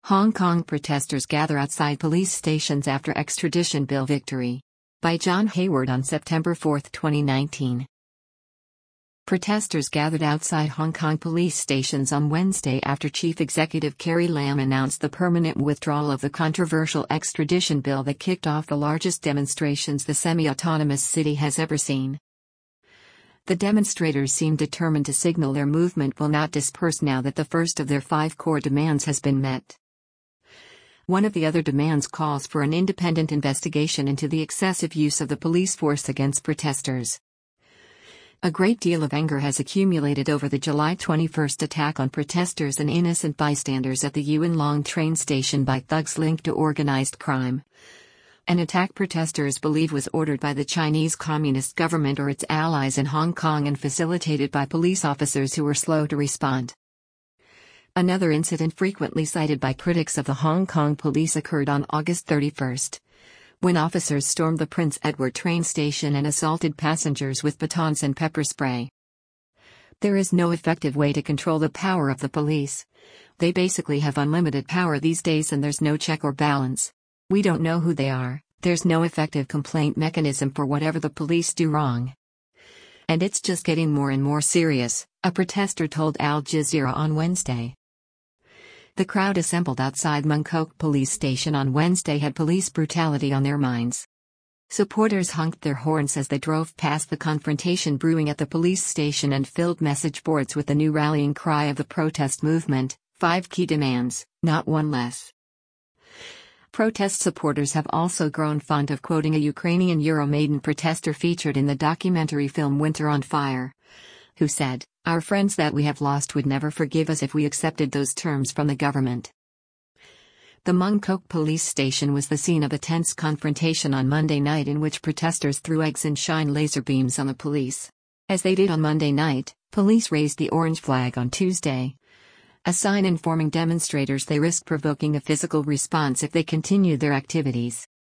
Hong Kong protesters gather outside police stations after extradition bill victory. By John Hayward on September 4, 2019. Protesters gathered outside Hong Kong police stations on Wednesday after Chief Executive Carrie Lam announced the permanent withdrawal of the controversial extradition bill that kicked off the largest demonstrations the semi-autonomous city has ever seen. The demonstrators seem determined to signal their movement will not disperse now that the first of their 5 core demands has been met. One of the other demands calls for an independent investigation into the excessive use of the police force against protesters. A great deal of anger has accumulated over the July 21 attack on protesters and innocent bystanders at the Yuen Long train station by thugs linked to organized crime. An attack protesters believe was ordered by the Chinese Communist government or its allies in Hong Kong and facilitated by police officers who were slow to respond. Another incident frequently cited by critics of the Hong Kong police occurred on August 31, when officers stormed the Prince Edward train station and assaulted passengers with batons and pepper spray. There is no effective way to control the power of the police. They basically have unlimited power these days and there's no check or balance. We don't know who they are, there's no effective complaint mechanism for whatever the police do wrong. And it's just getting more and more serious, a protester told Al Jazeera on Wednesday. The crowd assembled outside Mung Kok police station on Wednesday had police brutality on their minds. Supporters honked their horns as they drove past the confrontation brewing at the police station and filled message boards with the new rallying cry of the protest movement, 5 key demands, not one less. Protest supporters have also grown fond of quoting a Ukrainian Euromaidan protester featured in the documentary film Winter on Fire, who said, "Our friends that we have lost would never forgive us if we accepted those terms from the government." The Mung Kok police station was the scene of a tense confrontation on Monday night in which protesters threw eggs and shined laser beams on the police. As they did on Monday night, police raised the orange flag on Tuesday, a sign informing demonstrators they risk provoking a physical response if they continue their activities.